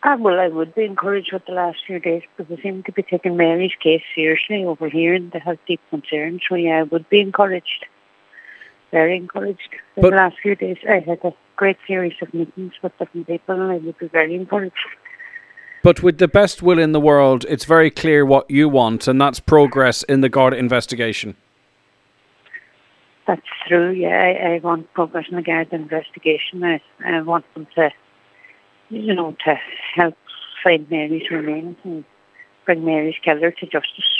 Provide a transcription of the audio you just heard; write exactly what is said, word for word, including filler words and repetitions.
Ah, well, I would be encouraged with the last few days because they seem to be taking Mary's case seriously over here and they have deep concerns. So, yeah, I would be encouraged. Very encouraged. In But- the last few days, I had a great series of meetings with different people and I would be very encouraged. But with the best will in the world, it's very clear what you want, and that's progress in the Garda investigation. That's true, yeah. I, I want progress in the Garda investigation. I, I want them to, you know, to help find Mary's remains and bring Mary's killer to justice.